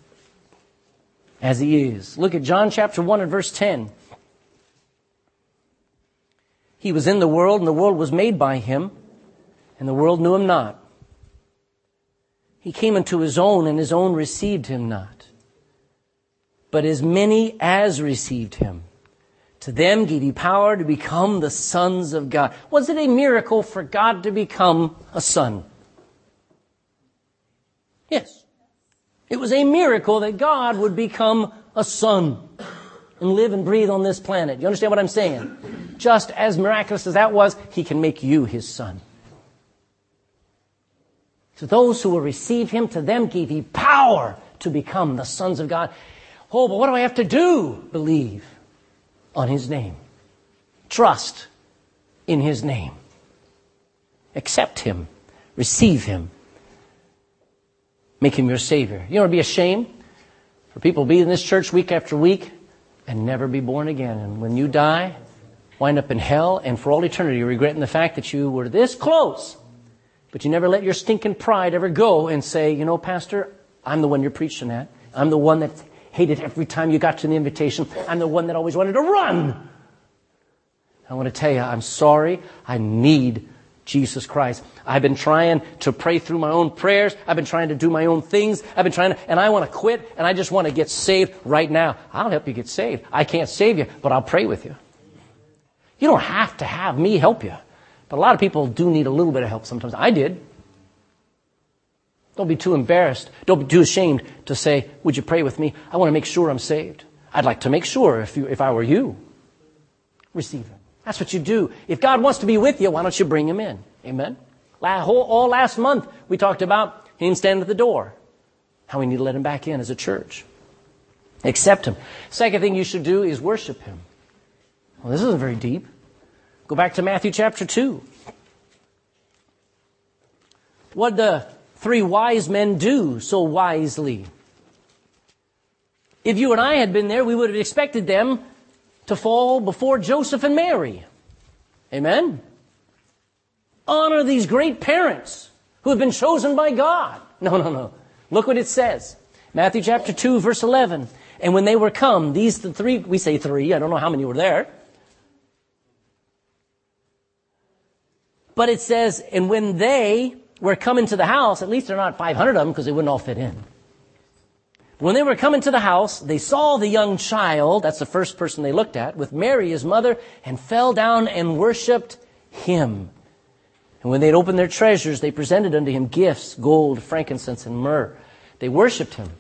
as He is. Look at John chapter 1 and verse 10. He was in the world, and the world was made by Him, and the world knew Him not. He came unto His own, and His own received Him not. But as many as received Him, to them gave He power to become the sons of God. Was it a miracle for God to become a son? Yes. It was a miracle that God would become a son and live and breathe on this planet. You understand what I'm saying? Just as miraculous as that was, He can make you His son. To those who will receive Him, to them gave He power to become the sons of God. Oh, but what do I have to do? Believe on His name. Trust in His name. Accept Him. Receive Him. Make Him your Savior. You know, it'd be a shame for people to be in this church week after week and never be born again. And when you die, wind up in hell, and for all eternity regretting the fact that you were this close, but you never let your stinking pride ever go and say, you know, Pastor, I'm the one you're preaching at. I'm the one that hated every time you got to the invitation. I'm the one that always wanted to run. I want to tell you, I'm sorry. I need Jesus Christ. I've been trying to pray through my own prayers. I've been trying to do my own things. And I want to quit, and I just want to get saved right now. I'll help you get saved. I can't save you, but I'll pray with you. You don't have to have me help you. But a lot of people do need a little bit of help sometimes. I did. Don't be too embarrassed. Don't be too ashamed to say, would you pray with me? I want to make sure I'm saved. I'd like to make sure if I were you. Receive Him. That's what you do. If God wants to be with you, why don't you bring Him in? Amen? All last month, we talked about Him standing at the door. How we need to let Him back in as a church. Accept Him. Second thing you should do is worship Him. Well, this isn't very deep. Go back to Matthew chapter 2. What the 3 wise men do so wisely? If you and I had been there, we would have expected them to fall before Joseph and Mary. Amen? Honor these great parents who have been chosen by God. No. Look what it says. Matthew chapter 2, verse 11. And when they were come, these the 3, we say 3, I don't know how many were there. But it says, and when they were coming to the house, at least there are not 500 of them because they wouldn't all fit in. When they were coming to the house, they saw the young child, that's the first person they looked at, with Mary, His mother, and fell down and worshipped Him. And when they had opened their treasures, they presented unto Him gifts, gold, frankincense, and myrrh. They worshipped Him.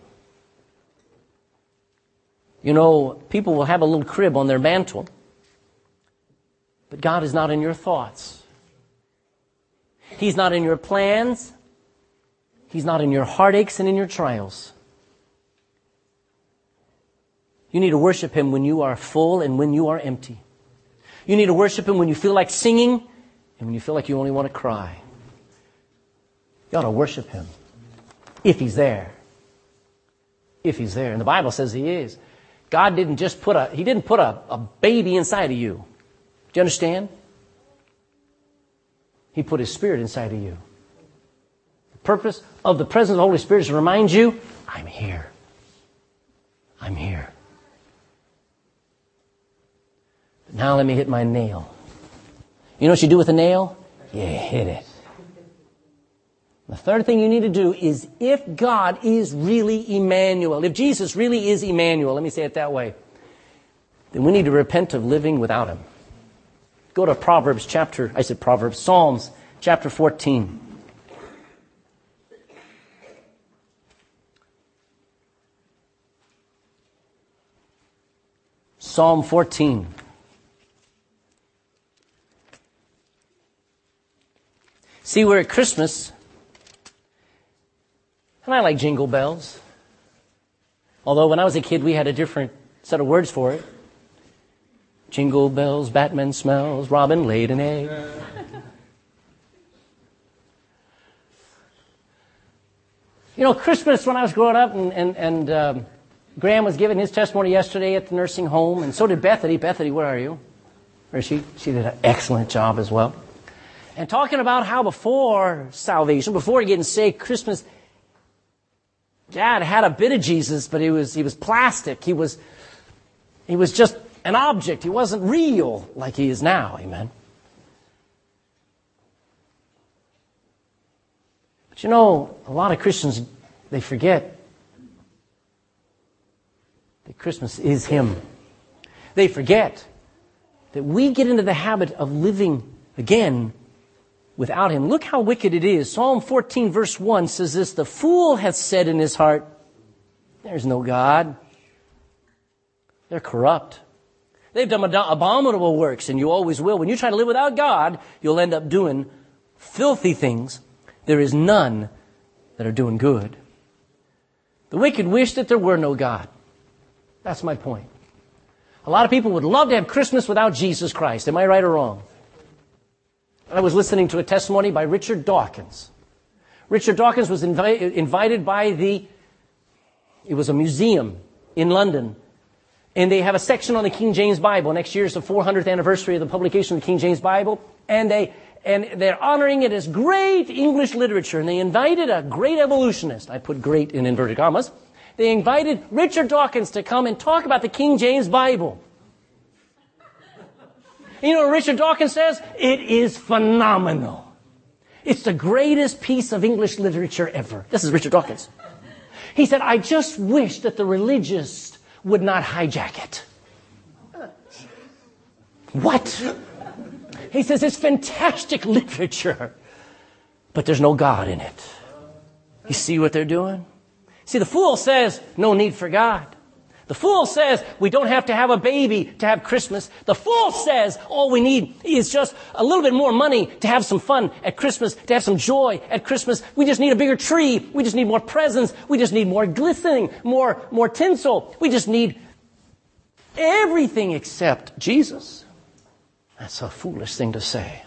You know, people will have a little crib on their mantle, but God is not in your thoughts. He's not in your plans. He's not in your heartaches and in your trials. You need to worship Him when you are full and when you are empty. You need to worship Him when you feel like singing and when you feel like you only want to cry. You ought to worship Him if He's there. If He's there. And the Bible says He is. God didn't just put a baby inside of you. Do you understand? He put His Spirit inside of you. The purpose of the presence of the Holy Spirit is to remind you, I'm here. I'm here. But now let me hit my nail. You know what you do with a nail? You hit it. The third thing you need to do is, if God is really Emmanuel, if Jesus really is Emmanuel, let me say it that way, then we need to repent of living without Him. Go to Psalms chapter 14. Psalm 14. See, we're at Christmas, and I like jingle bells. Although when I was a kid, we had a different set of words for it. Jingle bells, Batman smells, Robin laid an egg. You know, Christmas, when I was growing up, and Graham was giving his testimony yesterday at the nursing home, and so did Bethany. Bethany, where are you? Where is she? She did an excellent job as well. And talking about how before salvation, before getting saved, Christmas, Dad had a bit of Jesus, but he was plastic. He was just an object. He wasn't real like he is now. Amen. But you know, a lot of Christians, they forget that Christmas is Him. They forget that we get into the habit of living again without Him. Look how wicked it is. Psalm 14 verse 1 says this, "The fool hath said in his heart, there's no God." They're corrupt. They've done abominable works, and you always will. When you try to live without God, you'll end up doing filthy things. There is none that are doing good. The wicked wish that there were no God. That's my point. A lot of people would love to have Christmas without Jesus Christ. Am I right or wrong? I was listening to a testimony by Richard Dawkins. Richard Dawkins was invited by it was a museum in London. And they have a section on the King James Bible. Next year is the 400th anniversary of the publication of the King James Bible. And they're honoring it as great English literature. And they invited a great evolutionist. I put great in inverted commas. They invited Richard Dawkins to come and talk about the King James Bible. You know what Richard Dawkins says? It is phenomenal. It's the greatest piece of English literature ever. This is Richard Dawkins. He said, I just wish that the religious would not hijack it. What? He says, it's fantastic literature, but there's no God in it. You see what they're doing? See, the fool says, no need for God. The fool says, we don't have to have a baby to have Christmas. The fool says, all we need is just a little bit more money to have some fun at Christmas, to have some joy at Christmas. We just need a bigger tree. We just need more presents. We just need more glistening, more tinsel. We just need everything except Jesus. That's a foolish thing to say.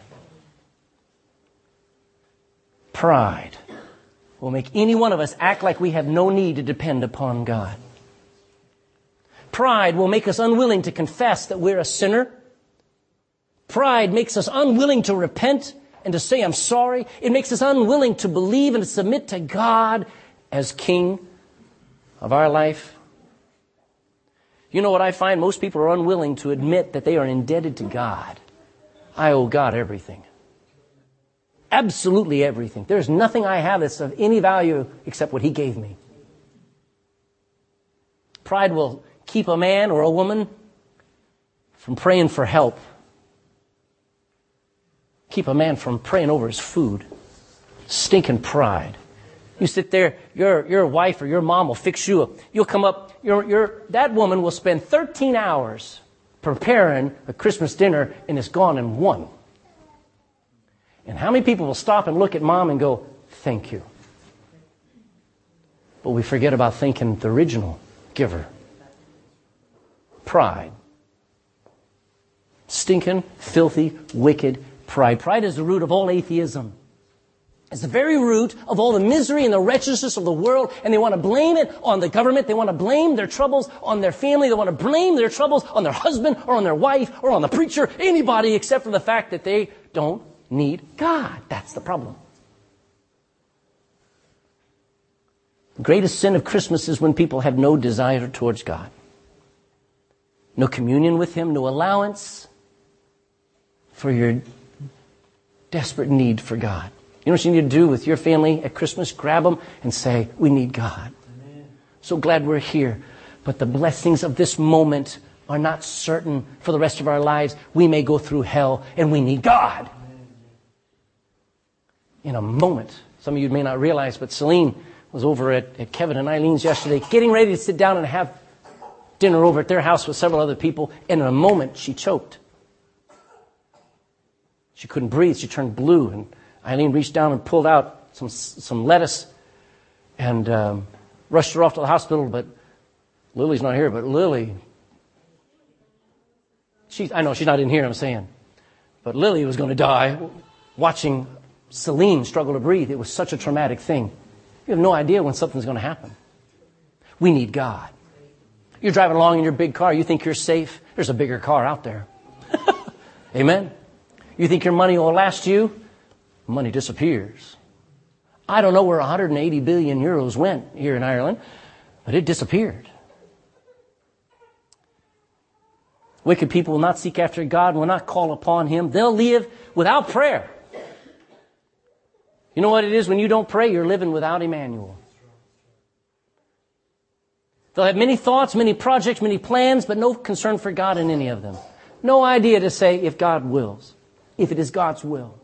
Pride will make any one of us act like we have no need to depend upon God. Pride will make us unwilling to confess that we're a sinner. Pride makes us unwilling to repent and to say, I'm sorry. It makes us unwilling to believe and to submit to God as King of our life. You know what I find? Most people are unwilling to admit that they are indebted to God. I owe God everything. Absolutely everything. There's nothing I have that's of any value except what He gave me. Pride will keep a man or a woman from praying for help. Keep a man from praying over his food. Stinking pride. You sit there, your wife or your mom will fix you. You'll come up, that woman will spend 13 hours preparing a Christmas dinner and it's gone in one. And how many people will stop and look at mom and go, thank you? But we forget about thanking the original giver. Pride. Stinking, filthy, wicked pride. Pride is the root of all atheism. It's the very root of all the misery and the wretchedness of the world, and they want to blame it on the government. They want to blame their troubles on their family. They want to blame their troubles on their husband or on their wife or on the preacher, anybody except for the fact that they don't need God. That's the problem. The greatest sin of Christmas is when people have no desire towards God. No communion with Him, no allowance for your desperate need for God. You know what you need to do with your family at Christmas? Grab them and say, we need God. Amen. So glad we're here. But the blessings of this moment are not certain for the rest of our lives. We may go through hell and we need God. Amen. In a moment. Some of you may not realize, but Celine was over at Kevin and Eileen's yesterday, getting ready to sit down and have dinner over at their house with several other people. And in a moment, she choked. She couldn't breathe. She turned blue. And Eileen reached down and pulled out some lettuce and rushed her off to the hospital. But Lily's not here. But Lily, I know she's not in here, I'm saying. But Lily was going to die watching Celine struggle to breathe. It was such a traumatic thing. You have no idea when something's going to happen. We need God. You're driving along in your big car. You think you're safe. There's a bigger car out there. Amen. You think your money will last you? money disappears. I don't know where 180 billion euros went here in Ireland, but it disappeared. Wicked people will not seek after God, will not call upon Him. They'll live without prayer. You know what it is when you don't pray? You're living without Emmanuel. They'll have many thoughts, many projects, many plans, but no concern for God in any of them. No idea to say if God wills, if it is God's will.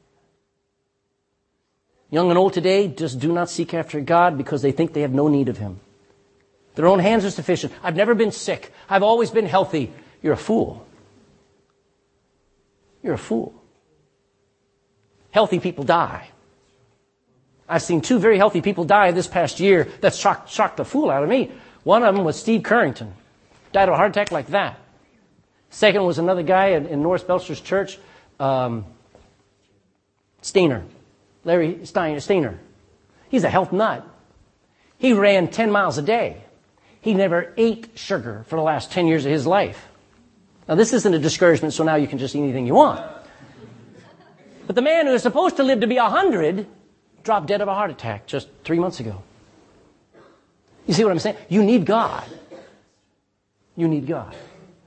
Young and old today just do not seek after God because they think they have no need of Him. Their own hands are sufficient. I've never been sick. I've always been healthy. You're a fool. You're a fool. Healthy people die. I've seen 2 very healthy people die this past year. That shocked the fool out of me. One of them was Steve Currington. Died of a heart attack like that. Second was another guy in North Belcher's church, Steiner. Larry Steiner. He's a health nut. He ran 10 miles a day. He never ate sugar for the last 10 years of his life. Now, this isn't a discouragement, so now you can just eat anything you want. But the man who is supposed to live to be 100 dropped dead of a heart attack just 3 months ago. You see what I'm saying? You need God. You need God.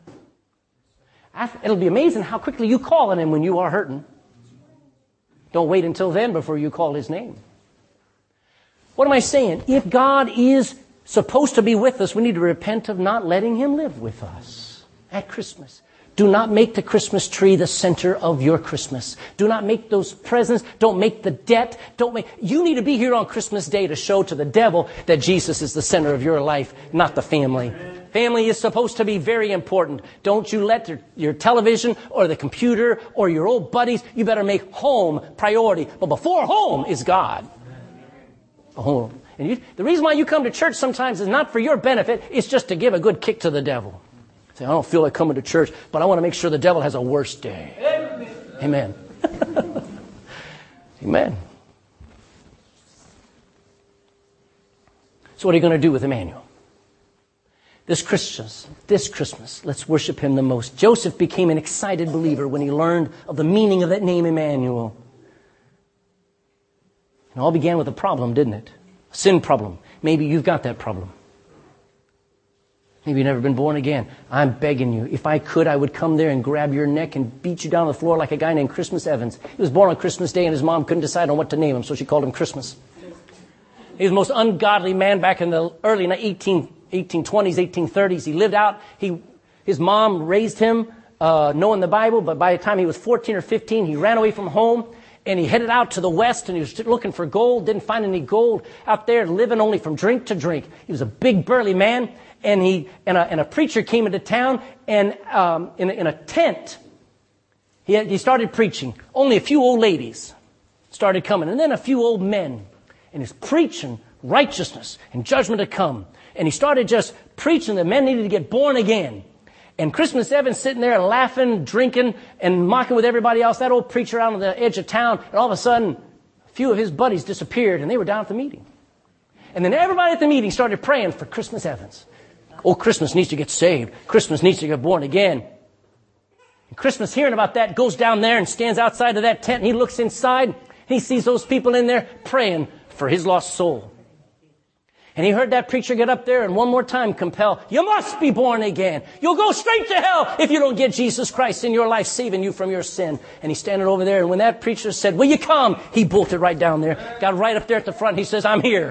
It'll be amazing how quickly you call on Him when you are hurting. Don't wait until then before you call His name. What am I saying? If God is supposed to be with us, we need to repent of not letting Him live with us at Christmas. Do not make the Christmas tree the center of your Christmas. Do not make those presents. Don't make the debt. You need to be here on Christmas Day to show to the devil that Jesus is the center of your life, not the family. Family is supposed to be very important. Don't you let your television or the computer or your old buddies, you better make home priority. But before home is God. Home. And the reason why you come to church sometimes is not for your benefit, it's just to give a good kick to the devil. Say, I don't feel like coming to church, but I want to make sure the devil has a worse day. Amen. Amen. So what are you going to do with Emmanuel? This Christmas, let's worship Him the most. Joseph became an excited believer when he learned of the meaning of that name Emmanuel. It all began with a problem, didn't it? A sin problem. Maybe you've got that problem. Maybe you've never been born again. I'm begging you. If I could, I would come there and grab your neck and beat you down on the floor like a guy named Christmas Evans. He was born on Christmas Day and his mom couldn't decide on what to name him, so she called him Christmas. He was the most ungodly man back in the early 1820s, 1830s. He lived out. His mom raised him knowing the Bible, but by the time he was 14 or 15, he ran away from home. And he headed out to the west, and he was looking for gold, didn't find any gold out there, living only from drink to drink. He was a big, burly man, and a preacher came into town, and in a tent, he started preaching. Only a few old ladies started coming, and then a few old men. And he's preaching righteousness and judgment to come. And he started just preaching that men needed to get born again. And Christmas Evans sitting there laughing, drinking, and mocking with everybody else. That old preacher out on the edge of town. And all of a sudden, a few of his buddies disappeared, and they were down at the meeting. And then everybody at the meeting started praying for Christmas Evans. Oh, Christmas needs to get saved. Christmas needs to get born again. And Christmas, hearing about that, goes down there and stands outside of that tent, and he looks inside, and he sees those people in there praying for his lost soul. And he heard that preacher get up there and one more time compel, you must be born again. You'll go straight to hell if you don't get Jesus Christ in your life, saving you from your sin. And he's standing over there, and when that preacher said, will you come? He bolted right down there, got right up there at the front. He says, I'm here.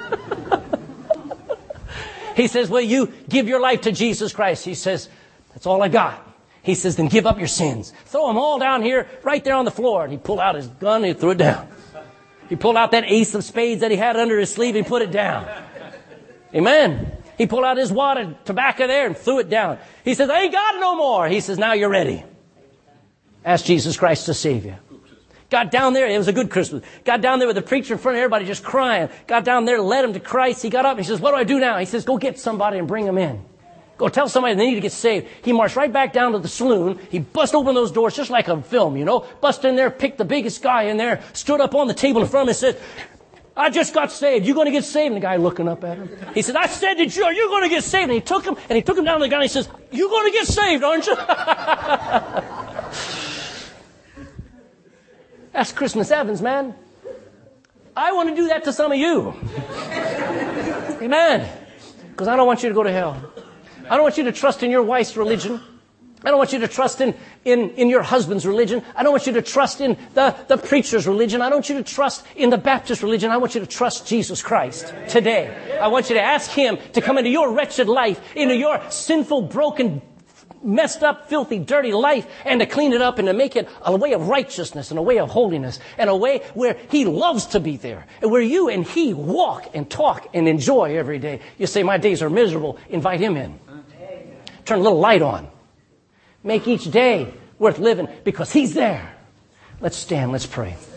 He says, will you give your life to Jesus Christ? He says, that's all I got. He says, then give up your sins. Throw them all down here, right there on the floor. And he pulled out his gun and he threw it down. He pulled out that ace of spades that he had under his sleeve and put it down. Amen. He pulled out his wad of tobacco there and threw it down. He says, I ain't got it no more. He says, now you're ready. Ask Jesus Christ to save you. Got down there. It was a good Christmas. Got down there with the preacher in front of everybody just crying. Got down there, led him to Christ. He got up and he says, what do I do now? He says, go get somebody and bring them in. Go tell somebody they need to get saved. He marched right back down to the saloon. He bust open those doors just like a film, you know. Bust in there, picked the biggest guy in there, stood up on the table in front of him and said, I just got saved. You going to get saved? And the guy looking up at him. He said, I said that you're going to get saved. And he took him down to the ground and he says, you're going to get saved, aren't you? That's Christmas Evans, man. I want to do that to some of you. Amen. Because I don't want you to go to hell. I don't want you to trust in your wife's religion. I don't want you to trust in your husband's religion. I don't want you to trust in the preacher's religion. I don't want you to trust in the Baptist religion. I want you to trust Jesus Christ today. I want you to ask Him to come into your wretched life, into your sinful, broken, messed up, filthy, dirty life, and to clean it up and to make it a way of righteousness and a way of holiness and a way where He loves to be there and where you and He walk and talk and enjoy every day. You say, my days are miserable. Invite Him in. Turn a little light on. Make each day worth living because He's there. Let's stand. Let's pray.